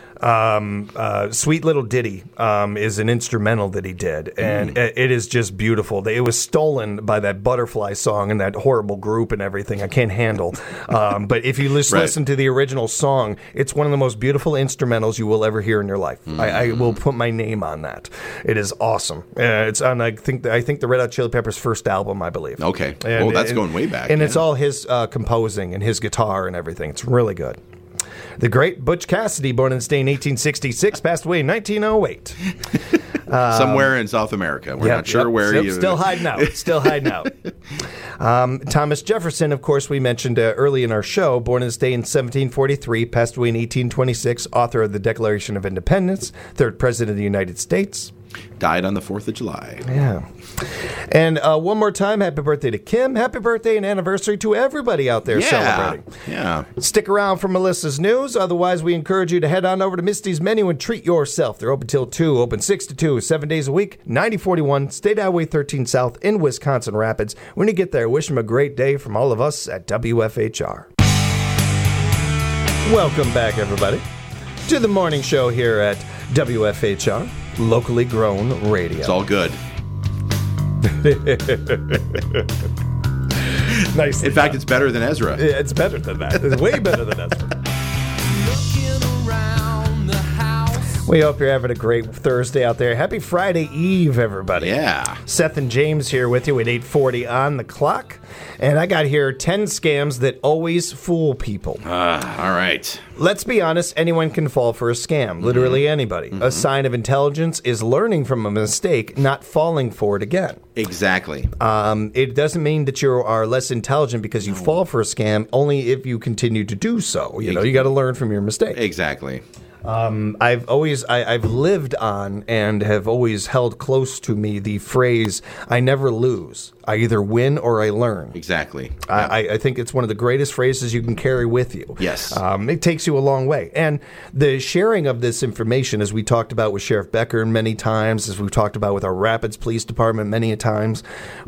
[SPEAKER 1] Sweet Little Ditty is an instrumental that he did, and it is just beautiful. It was stolen by that Butterfly song and that horrible group and everything I can't handle. But if you listen to the original song, it's one of the most beautiful instrumentals you will ever hear in your life. I will put my name on that. It is awesome. It's on I think the Red Hot Chili Peppers' first album, I believe.
[SPEAKER 2] Okay. That's going way back.
[SPEAKER 1] And it's all his composing and his guitar and everything. It's really good. The great Butch Cassidy, born in the state in 1866, passed away in 1908.
[SPEAKER 2] Somewhere in South America. We're not sure where he is.
[SPEAKER 1] Still hiding out. Thomas Jefferson, of course, we mentioned early in our show, born in the state in 1743, passed away in 1826, author of the Declaration of Independence, third president of the United States.
[SPEAKER 2] Died on the 4th of July.
[SPEAKER 1] Yeah. And one more time, happy birthday to Kim. Happy birthday and anniversary to everybody out there celebrating.
[SPEAKER 2] Yeah.
[SPEAKER 1] Stick around for Melissa's news. Otherwise, we encourage you to head on over to Misty's Menu and treat yourself. They're open till 2, open 6 to 2, 7 days a week, 9041 State Highway 13 South in Wisconsin Rapids. When you get there, wish them a great day from all of us at WFHR. Welcome back, everybody, to the morning show here at WFHR, locally grown radio.
[SPEAKER 2] It's all good.
[SPEAKER 1] Nice.
[SPEAKER 2] In fact, it's better than Ezra.
[SPEAKER 1] It's better than that. It's way better than Ezra. We hope you're having a great Thursday out there. Happy Friday Eve, everybody.
[SPEAKER 2] Yeah.
[SPEAKER 1] Seth and James here with you at 8:40 on the clock. And I got here 10 scams that always fool people.
[SPEAKER 2] All right.
[SPEAKER 1] Let's be honest, anyone can fall for a scam. Literally anybody. A sign of intelligence is learning from a mistake, not falling for it again.
[SPEAKER 2] Exactly.
[SPEAKER 1] It doesn't mean that you are less intelligent because you fall for a scam, only if you continue to do so. You got to learn from your mistake.
[SPEAKER 2] Exactly.
[SPEAKER 1] I've lived on and have always held close to me the phrase, I never lose. I either win or I learn.
[SPEAKER 2] Exactly.
[SPEAKER 1] I think it's one of the greatest phrases you can carry with you.
[SPEAKER 2] Yes.
[SPEAKER 1] It takes you a long way. And the sharing of this information, as we talked about with Sheriff Becker many times, as we've talked about with our Rapids Police Department many times,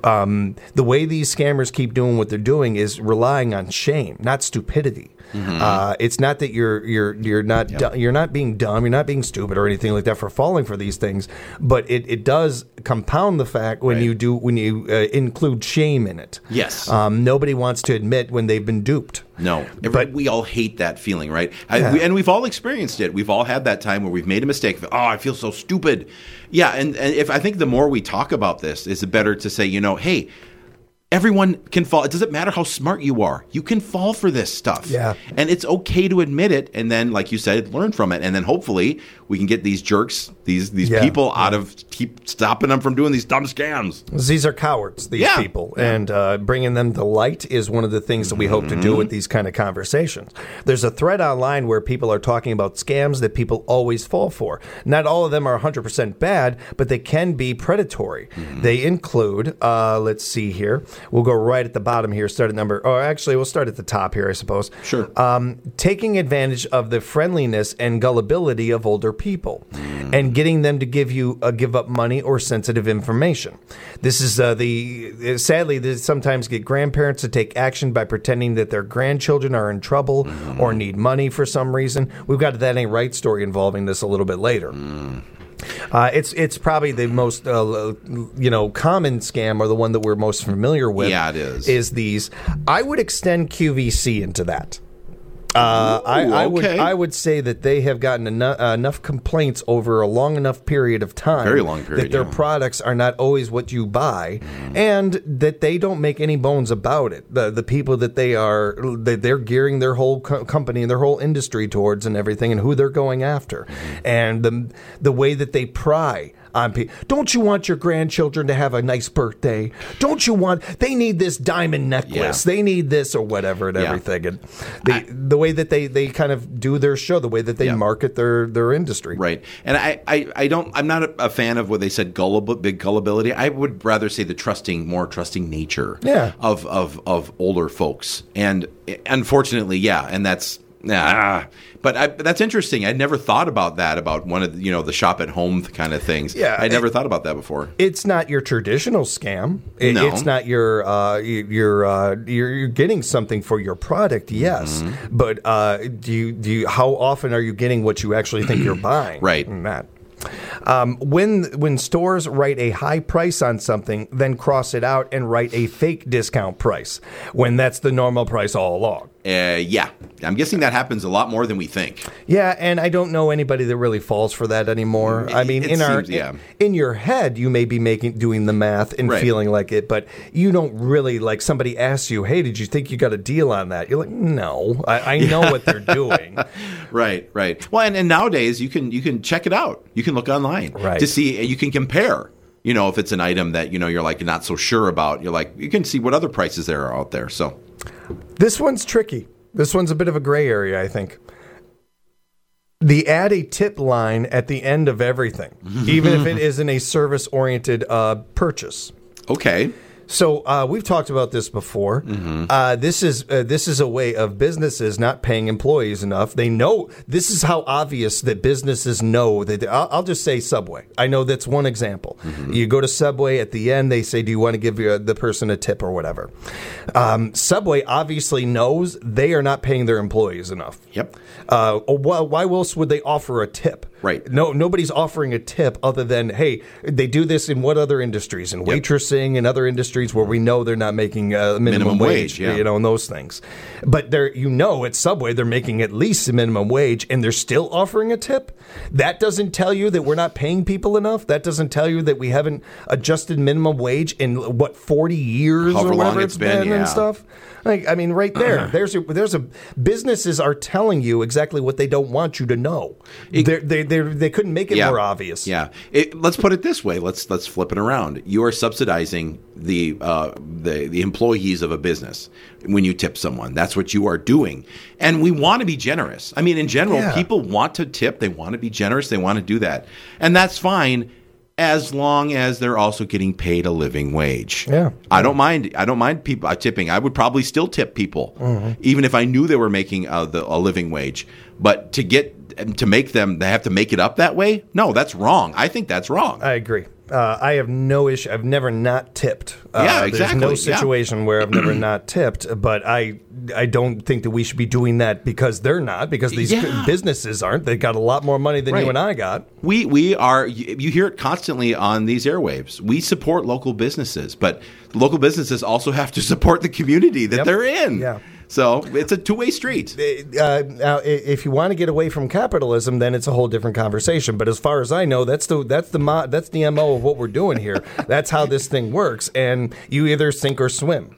[SPEAKER 1] the way these scammers keep doing what they're doing is relying on shame, not stupidity. It's not that you're not being dumb, you're not being stupid or anything like that for falling for these things, but it does compound the fact when you include shame in it.
[SPEAKER 2] Yes.
[SPEAKER 1] Nobody wants to admit when they've been duped.
[SPEAKER 2] No, but we all hate that feeling, right? And we've all experienced it. We've all had that time where we've made a mistake. I feel so stupid. Yeah, and if I think the more we talk about this, it's better to say, hey, everyone can fall. It doesn't matter how smart you are. You can fall for this stuff.
[SPEAKER 1] Yeah.
[SPEAKER 2] And it's okay to admit it. And then, like you said, learn from it. And then hopefully we can get these jerks, these people out of, keep stopping them from doing these dumb scams.
[SPEAKER 1] These are cowards, these people. And bringing them to light is one of the things that we hope to do with these kind of conversations. There's a thread online where people are talking about scams that people always fall for. Not all of them are 100% bad, but they can be predatory. They include, let's see here. We'll go right at the bottom here, start at we'll start at the top here, I suppose.
[SPEAKER 2] Sure.
[SPEAKER 1] Taking advantage of the friendliness and gullibility of older people and getting them to give up money or sensitive information. This is sadly, they sometimes get grandparents to take action by pretending that their grandchildren are in trouble or need money for some reason. We've got That Ain't Right story involving this a little bit later. It's probably the most common scam, or the one that we're most familiar with.
[SPEAKER 2] Yeah, it is.
[SPEAKER 1] Is these? I would extend QVC into that. I would say that they have gotten enough complaints over a long enough period of time,
[SPEAKER 2] very long period,
[SPEAKER 1] that their products are not always what you buy, and that they don't make any bones about it. The people that they're gearing their whole company and their whole industry towards and everything, and who they're going after, and the way that they pry on people. Don't you want your grandchildren to have a nice birthday? They need this diamond necklace. They need this or whatever and everything. And the way that they kind of do their show, the way that they market their industry.
[SPEAKER 2] Right. And I'm not a fan of what they said, big gullibility. I would rather say the more trusting nature of older folks. And unfortunately, and that's but that's interesting. I'd never thought about that, about one of the shop at home kind of things. Yeah, I'd never thought about that before.
[SPEAKER 1] It's not your traditional scam. It's not you're getting something for your product, yes. But do you how often are you getting what you actually think you're buying?
[SPEAKER 2] Right.
[SPEAKER 1] Matt. When stores write a high price on something, then cross it out and write a fake discount price when that's the normal price all along.
[SPEAKER 2] I'm guessing that happens a lot more than we think.
[SPEAKER 1] Yeah, and I don't know anybody that really falls for that anymore. I mean, in your head, you may be doing the math and feeling like it, but you don't really, like, somebody asks you, hey, did you think you got a deal on that? You're like, no, I know what they're doing.
[SPEAKER 2] Right. Well, and nowadays you can check it out. You can look online to see. You can compare. If it's an item that you're like not so sure about, you can see what other prices there are out there. So this
[SPEAKER 1] one's tricky. This one's a bit of a gray area, I think. The add a tip line at the end of everything, even if it isn't a service-oriented purchase.
[SPEAKER 2] Okay.
[SPEAKER 1] So we've talked about this before. This is a way of businesses not paying employees enough. They know this is how obvious that businesses know that. I'll just say Subway. I know that's one example. You go to Subway at the end, they say, "Do you want to give the person a tip or whatever?" Subway obviously knows they are not paying their employees enough.
[SPEAKER 2] Yep.
[SPEAKER 1] Why else would they offer a tip?
[SPEAKER 2] Right.
[SPEAKER 1] No, nobody's offering a tip other than, hey, they do this in what other industries? In waitressing and other industries where we know they're not making minimum wage,
[SPEAKER 2] yeah.
[SPEAKER 1] And those things. But at Subway, they're making at least a minimum wage and they're still offering a tip. That doesn't tell you that we're not paying people enough. That doesn't tell you that we haven't adjusted minimum wage in 40 years
[SPEAKER 2] However
[SPEAKER 1] or whatever
[SPEAKER 2] long
[SPEAKER 1] it's been and stuff. Right there, there's a businesses are telling you exactly what they don't want you to know. They couldn't make it more obvious.
[SPEAKER 2] Yeah. Let's put it this way. Let's flip it around. You are subsidizing the employees of a business when you tip someone. That's what you are doing. And we want to be generous. I mean, in general, people want to tip. They want to be generous. They want to do that. And that's fine, as long as they're also getting paid a living wage.
[SPEAKER 1] Yeah.
[SPEAKER 2] I don't mind people tipping. I would probably still tip people, even if I knew they were making a living wage. But to make them, they have to make it up that way? No, that's wrong. I think that's wrong.
[SPEAKER 1] I agree. I have no issue. I've never not tipped.
[SPEAKER 2] Exactly.
[SPEAKER 1] There's no situation where I've never not tipped, but I don't think that we should be doing that because they're not, because these businesses aren't. They got a lot more money than you and I got.
[SPEAKER 2] We are, you hear it constantly on these airwaves. We support local businesses, but local businesses also have to support the community that they're in. Yeah. So it's a two-way street.
[SPEAKER 1] Now, if you want to get away from capitalism, then it's a whole different conversation. But as far as I know, that's the MO of what we're doing here. That's how this thing works. And you either sink or swim.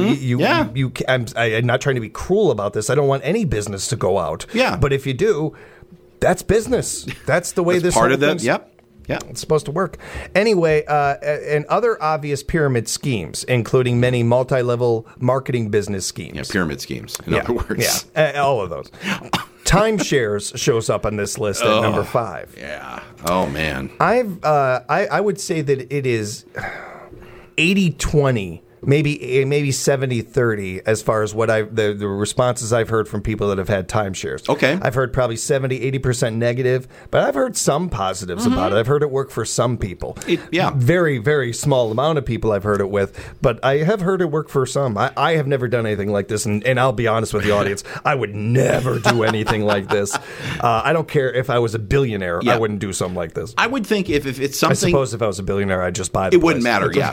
[SPEAKER 1] I'm not trying to be cruel about this. I don't want any business to go out.
[SPEAKER 2] Yeah.
[SPEAKER 1] But if you do, that's business. That's the way this
[SPEAKER 2] part of
[SPEAKER 1] thing's.
[SPEAKER 2] Yep. Yeah,
[SPEAKER 1] it's supposed to work. Anyway, and other obvious pyramid schemes, including many multi-level marketing business schemes.
[SPEAKER 2] Yeah, pyramid schemes, in other words.
[SPEAKER 1] Yeah, all of those. Timeshares shows up on this list at number 5.
[SPEAKER 2] Yeah. Oh, man.
[SPEAKER 1] I would say that it is 80-20. Maybe 70-30 as far as what the responses I've heard from people that have had timeshares.
[SPEAKER 2] Okay.
[SPEAKER 1] I've heard probably 70-80% negative, but I've heard some positives about it. I've heard it work for some people. Very, very small amount of people I've heard it with, but I have heard it work for some. I have never done anything like this, and I'll be honest with the audience, I would never do anything like this. I don't care if I was a billionaire, I wouldn't do something like this.
[SPEAKER 2] I would think if it's something...
[SPEAKER 1] I suppose if I was a billionaire, I'd just buy the
[SPEAKER 2] It wouldn't matter, yeah.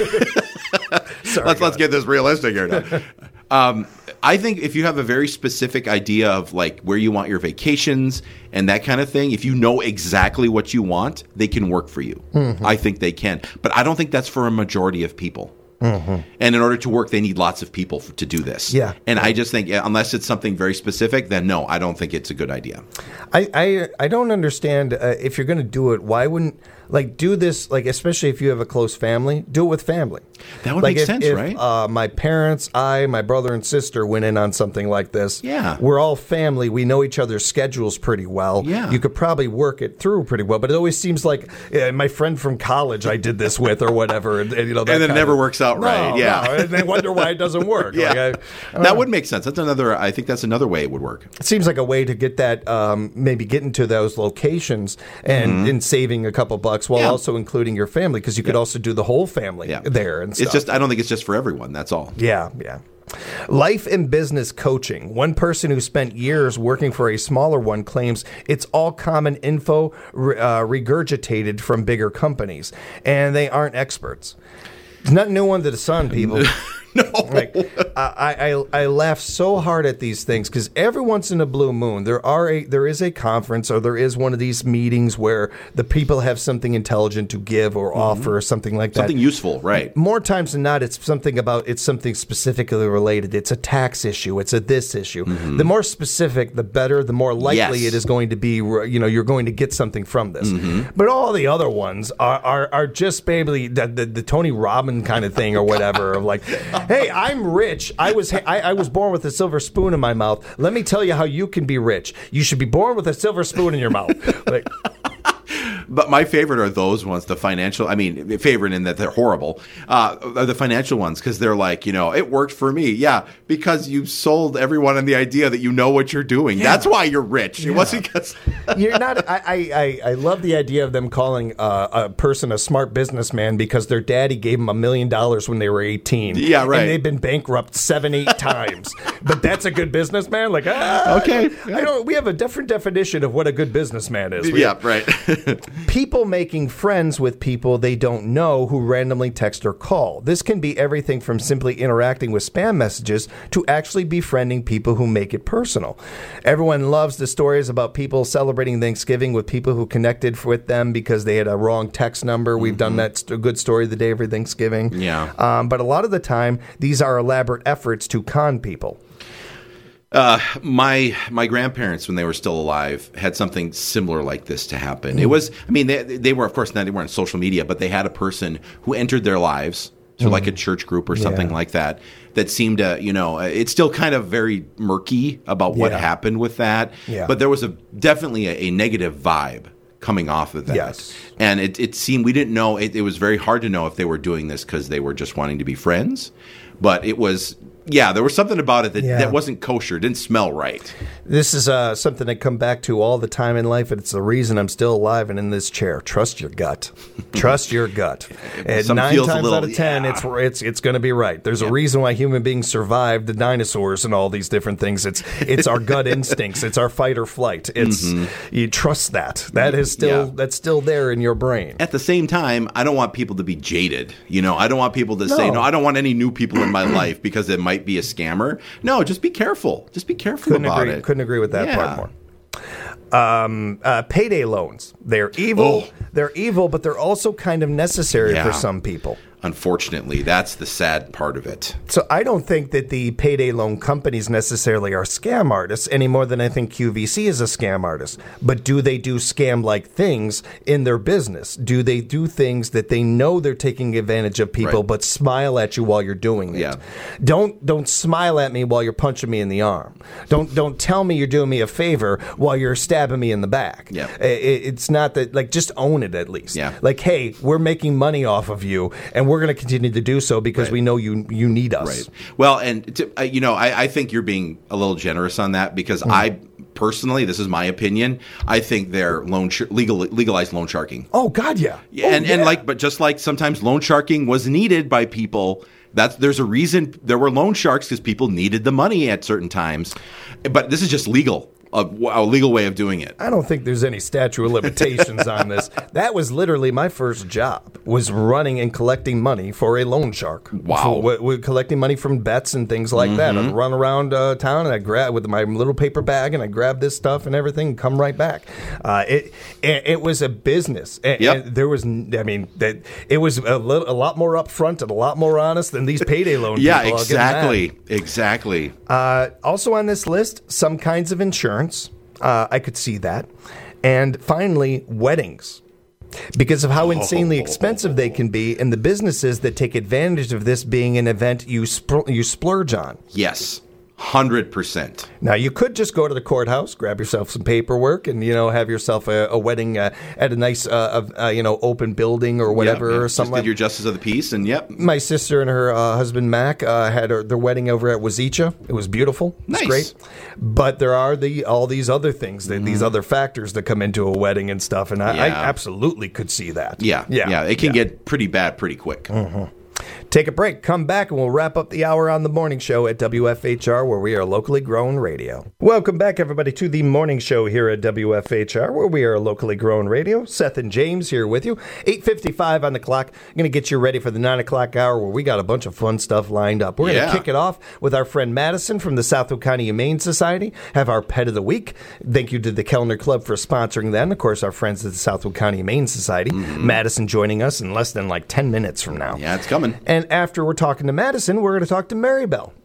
[SPEAKER 1] Sorry,
[SPEAKER 2] let's get this realistic here now. I think if you have a very specific idea of like where you want your vacations and that kind of thing, if you know exactly what you want, they can work for you. I think they can. But I don't think that's for a majority of people. And in order to work, they need lots of people to do this.
[SPEAKER 1] Yeah.
[SPEAKER 2] And I just think unless it's something very specific, then no, I don't think it's a good idea.
[SPEAKER 1] I don't understand if you're going to do it, why wouldn't do this, especially if you have a close family, do it with family.
[SPEAKER 2] That would make sense, right?
[SPEAKER 1] My parents, my brother and sister went in on something like this.
[SPEAKER 2] Yeah.
[SPEAKER 1] We're all family. We know each other's schedules pretty well.
[SPEAKER 2] Yeah.
[SPEAKER 1] You could probably work it through pretty well, but it always seems like my friend from college I did this with or whatever. And then
[SPEAKER 2] it never works out right.
[SPEAKER 1] No,
[SPEAKER 2] yeah.
[SPEAKER 1] No. And they wonder why it doesn't work.
[SPEAKER 2] Yeah. That would make sense. I think that's another way it would work.
[SPEAKER 1] It seems like a way to get that, maybe getting to those locations and saving a couple bucks while also including your family, because you could also do the whole family there and stuff.
[SPEAKER 2] It's just, I don't think it's just for everyone. That's all.
[SPEAKER 1] Yeah. Life and business coaching. One person who spent years working for a smaller one claims it's all common info regurgitated from bigger companies, and they aren't experts. It's not new under the sun, people.
[SPEAKER 2] No.
[SPEAKER 1] I laugh so hard at these things because every once in a blue moon there is a conference or there is one of these meetings where the people have something intelligent to give or offer or something like that.
[SPEAKER 2] Something useful, right?
[SPEAKER 1] More times than not, it's something specifically related. It's a tax issue. It's a this issue. The more specific, the better. The more likely it is going to be. You're going to get something from this. But all the other ones are just basically the Tony Robbins kind of thing or whatever. Of like, Hey, I'm rich. I was born with a silver spoon in my mouth. Let me tell you how you can be rich. You should be born with a silver spoon in your mouth. Like,
[SPEAKER 2] But my favorite are those ones, the financial, favorite in that they're horrible, are the financial ones, because they're like, it worked for me. Yeah, because you sold everyone on the idea that you know what you're doing. Yeah. That's why you're rich. Yeah. It wasn't because...
[SPEAKER 1] You're not... I love the idea of them calling a person a smart businessman because their daddy gave them $1 million when they were 18.
[SPEAKER 2] Yeah, right.
[SPEAKER 1] And they've been bankrupt 7-8 times. But that's a good businessman? Like,
[SPEAKER 2] okay.
[SPEAKER 1] We have a different definition of what a good businessman is.
[SPEAKER 2] Yeah, right.
[SPEAKER 1] People making friends with people they don't know who randomly text or call. This can be everything from simply interacting with spam messages to actually befriending people who make it personal. Everyone loves the stories about people celebrating Thanksgiving with people who connected with them because they had a wrong text number. We've done that good story of the day every Thanksgiving.
[SPEAKER 2] Yeah.
[SPEAKER 1] But a lot of the time, these are elaborate efforts to con people.
[SPEAKER 2] My grandparents, when they were still alive, had something similar like this to happen. It was, they were, of course, they weren't on social media, but they had a person who entered their lives, so like a church group or something like that seemed to, it's still kind of very murky about what happened with that.
[SPEAKER 1] Yeah.
[SPEAKER 2] But there was definitely a negative vibe coming off of that.
[SPEAKER 1] Yes.
[SPEAKER 2] And it seemed, we didn't know, it was very hard to know if they were doing this because they were just wanting to be friends. But it was... Yeah, there was something about it that wasn't kosher, didn't smell right.
[SPEAKER 1] This is something I come back to all the time in life, and it's the reason I'm still alive and in this chair. Trust your gut. Trust your gut. And 9 times out of 10, it's going to be right. There's a reason why human beings survived the dinosaurs and all these different things. It's our gut instincts. It's our fight or flight. You trust that. That's still there in your brain.
[SPEAKER 2] At the same time, I don't want people to be jaded. I don't want people to say, no, I don't want any new people in my life because it might be a scammer. No, just be careful. Just be careful about it.
[SPEAKER 1] Couldn't agree with that part more. Payday loans. They're evil.
[SPEAKER 2] Oh.
[SPEAKER 1] They're evil, but they're also kind of necessary for some people.
[SPEAKER 2] Unfortunately, that's the sad part of it.
[SPEAKER 1] So I don't think that the payday loan companies necessarily are scam artists any more than I think QVC is a scam artist. But do they do scam-like things in their business? Do they do things that they know they're taking advantage of people, but smile at you while you're doing it?
[SPEAKER 2] Yeah.
[SPEAKER 1] Don't smile at me while you're punching me in the arm. Don't tell me you're doing me a favor while you're stabbing me in the back.
[SPEAKER 2] Yeah.
[SPEAKER 1] It's not that, like, just own it at least.
[SPEAKER 2] Yeah.
[SPEAKER 1] Like, hey, we're making money off of you, and we're going to continue to do so because we know you need us.
[SPEAKER 2] Right. Well, and I think you're being a little generous on that because I personally, this is my opinion, I think they're legalized loan sharking.
[SPEAKER 1] Oh God, yeah.
[SPEAKER 2] But just like sometimes loan sharking was needed by people. There's a reason there were loan sharks because people needed the money at certain times. But this is just legal. A legal way of doing it.
[SPEAKER 1] I don't think there's any statute of limitations on this. That was literally my first job, was running and collecting money for a loan shark.
[SPEAKER 2] Wow.
[SPEAKER 1] Collecting money from bets and things like that. I'd run around town and I'd grab with my little paper bag and I'd grab this stuff and everything and come right back. It was a business. And there was, it was a lot more upfront and a lot more honest than these payday loan people.
[SPEAKER 2] Yeah, exactly.
[SPEAKER 1] Also on this list, some kinds of insurance. I could see that. And finally, weddings. Because of how insanely expensive they can be and the businesses that take advantage of this being an event you splurge on.
[SPEAKER 2] Yes. 100%.
[SPEAKER 1] Now, you could just go to the courthouse, grab yourself some paperwork, and have yourself a wedding at a nice open building or whatever or something.
[SPEAKER 2] Just did your justice of the peace, and
[SPEAKER 1] My sister and her husband Mac had their wedding over at Wazicha. It was beautiful.
[SPEAKER 2] Nice.
[SPEAKER 1] It's great. But there are all these other things, these other factors that come into a wedding and stuff, and I absolutely could see that.
[SPEAKER 2] Yeah. It can get pretty bad pretty quick.
[SPEAKER 1] Mm-hmm. Take a break, come back, and we'll wrap up the hour on the morning show at WFHR, where we are locally grown radio. Welcome back, everybody, to the morning show here at WFHR, where we are locally grown radio. Seth and James here with you. 8:55 on the clock. I'm going to get you ready for the 9 o'clock hour, where we got a bunch of fun stuff lined up. We're going to kick it off with our friend Madison from the Southwood County Humane Society, have our Pet of the Week. Thank you to the Kellner Club for sponsoring that, and, of course, our friends at the Southwood County Humane Society. Madison joining us in less than 10 minutes from now.
[SPEAKER 2] Yeah, it's coming.
[SPEAKER 1] And after we're talking to Madison, we're going to talk to Maribel.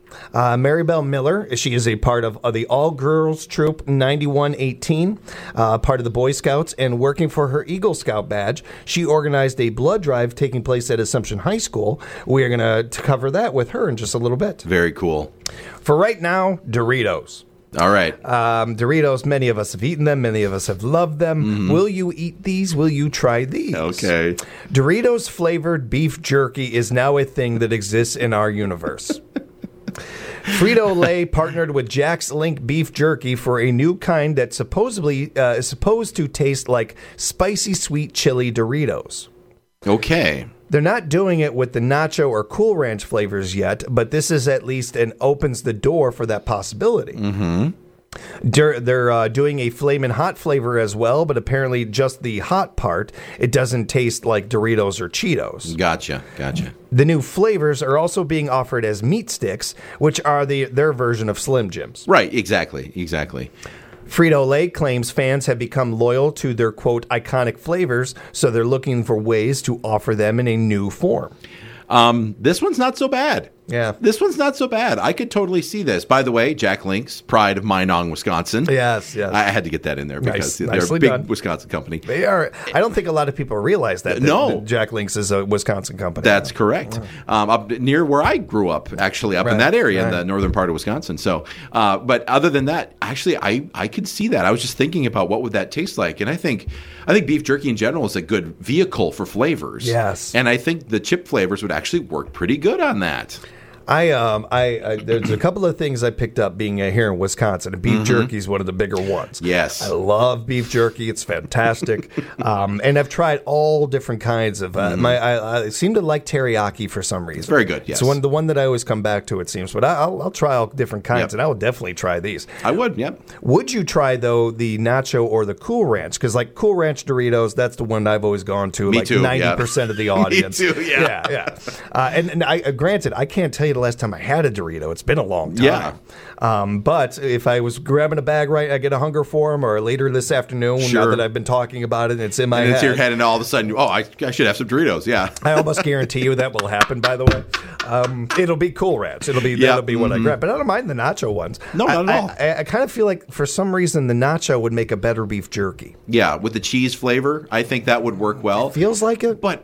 [SPEAKER 1] Maribel Miller, she is a part of the all-girls troop 9118, part of the Boy Scouts, and working for her Eagle Scout badge. She organized a blood drive taking place at Assumption High School. We are going to cover that with her in just a little bit.
[SPEAKER 2] Very cool.
[SPEAKER 1] For right now, Doritos.
[SPEAKER 2] All right.
[SPEAKER 1] Doritos, many of us have eaten them. Many of us have loved them. Will you eat these? Will you try these?
[SPEAKER 2] Okay.
[SPEAKER 1] Doritos flavored beef jerky is now a thing that exists in our universe. Frito-Lay partnered with Jack's Link Beef Jerky for a new kind that supposedly is supposed to taste like spicy sweet chili Doritos.
[SPEAKER 2] Okay.
[SPEAKER 1] They're not doing it with the nacho or Cool Ranch flavors yet, but this is at least and opens the door for that possibility. They're doing a Flamin' Hot flavor as well, but apparently just the hot part. It doesn't taste like Doritos or Cheetos.
[SPEAKER 2] Gotcha.
[SPEAKER 1] The new flavors are also being offered as meat sticks, which are their version of Slim Jims.
[SPEAKER 2] Right. Exactly.
[SPEAKER 1] Frito-Lay claims fans have become loyal to their, quote, iconic flavors, so they're looking for ways to offer them in a new form.
[SPEAKER 2] This one's not so bad.
[SPEAKER 1] Yeah.
[SPEAKER 2] This one's not so bad. I could totally see this. By the way, Jack Link's, pride of Minong, Wisconsin.
[SPEAKER 1] Yes.
[SPEAKER 2] I had to get that in there because they're a
[SPEAKER 1] nicely
[SPEAKER 2] big
[SPEAKER 1] done.
[SPEAKER 2] Wisconsin company.
[SPEAKER 1] They are. I don't think a lot of people realize that.
[SPEAKER 2] No.
[SPEAKER 1] That Jack Link's is a Wisconsin company.
[SPEAKER 2] That's correct. Up near where I grew up, actually, up in that area in the northern part of Wisconsin. So, but other than that, actually, I could see that. I was just thinking about what would that taste like, and I think beef jerky in general is a good vehicle for flavors.
[SPEAKER 1] Yes,
[SPEAKER 2] and I think the chip flavors would actually work pretty good on that.
[SPEAKER 1] There's a couple of things I picked up being here in Wisconsin. Beef jerky is one of the bigger ones.
[SPEAKER 2] Yes.
[SPEAKER 1] I love beef jerky. It's fantastic. And I've tried all different kinds of, I seem to like teriyaki for some reason.
[SPEAKER 2] It's very good, yes.
[SPEAKER 1] It's the one that I always come back to, it seems. But I'll try all different kinds, and I will definitely try these.
[SPEAKER 2] I would, yep.
[SPEAKER 1] Would you try, though, the nacho or the Cool Ranch? Because, like, Cool Ranch Doritos, that's the one I've always gone to.
[SPEAKER 2] Me
[SPEAKER 1] like
[SPEAKER 2] too,
[SPEAKER 1] 90% of the audience.
[SPEAKER 2] Me too, yeah.
[SPEAKER 1] Yeah. And I, granted, I can't tell you the last time I had a Dorito. It's been a long time.
[SPEAKER 2] Yeah.
[SPEAKER 1] But if I was grabbing a bag I get a hunger for them, or later this afternoon, now that I've been talking about it, and it's in my head.
[SPEAKER 2] It's your head, and all of a sudden, I should have some Doritos, yeah.
[SPEAKER 1] I almost guarantee you that will happen, by the way. It'll be Cool Ranch. That'll be what I grab. But I don't mind the nacho ones.
[SPEAKER 2] No, not at all.
[SPEAKER 1] I kind of feel like, for some reason, the nacho would make a better beef jerky.
[SPEAKER 2] Yeah, with the cheese flavor, I think that would work well.
[SPEAKER 1] It feels like it.
[SPEAKER 2] But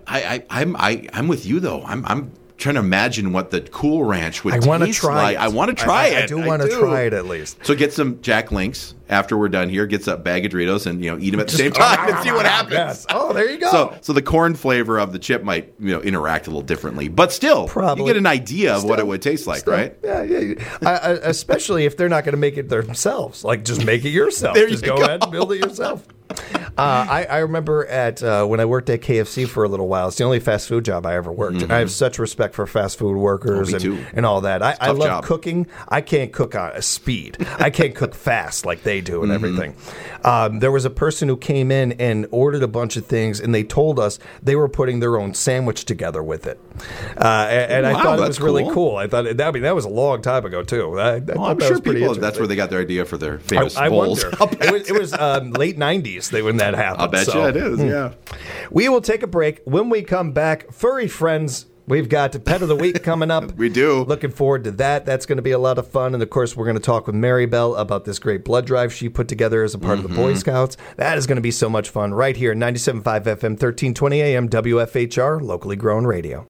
[SPEAKER 2] I'm with you, though. I'm trying to imagine what the Cool Ranch would taste like. I want to try it.
[SPEAKER 1] I do want to try it at least.
[SPEAKER 2] So get some Jack Links after we're done here. Get a bag of Doritos and eat them at the same time and see what happens.
[SPEAKER 1] Yes. Oh, there you go.
[SPEAKER 2] So the corn flavor of the chip might interact a little differently, but still,
[SPEAKER 1] probably
[SPEAKER 2] you get an idea of what it would taste like, right?
[SPEAKER 1] Yeah. Especially if they're not going to make it themselves. Like, just make it yourself. Just go ahead and build it yourself. I remember when I worked at KFC for a little while. It's the only fast food job I ever worked. I have such respect for fast food workers and all that. I love
[SPEAKER 2] job.
[SPEAKER 1] Cooking. I can't cook on a speed. I can't cook fast like they do and everything. There was a person who came in and ordered a bunch of things, and they told us they were putting their own sandwich together with it. And I thought it was really cool. I thought that was a long time ago too.
[SPEAKER 2] I'm sure that's where they got their idea for their famous bowls.
[SPEAKER 1] I wonder. It was late 90s when that happened.
[SPEAKER 2] I'll bet you it is, yeah.
[SPEAKER 1] We will take a break. When we come back, furry friends, we've got Pet of the Week coming up.
[SPEAKER 2] We do.
[SPEAKER 1] Looking forward to that. That's going to be a lot of fun. And, of course, we're going to talk with Maribel about this great blood drive she put together as a part of the Boy Scouts. That is going to be so much fun right here at 97.5 FM, 1320 AM, WFHR, locally grown radio.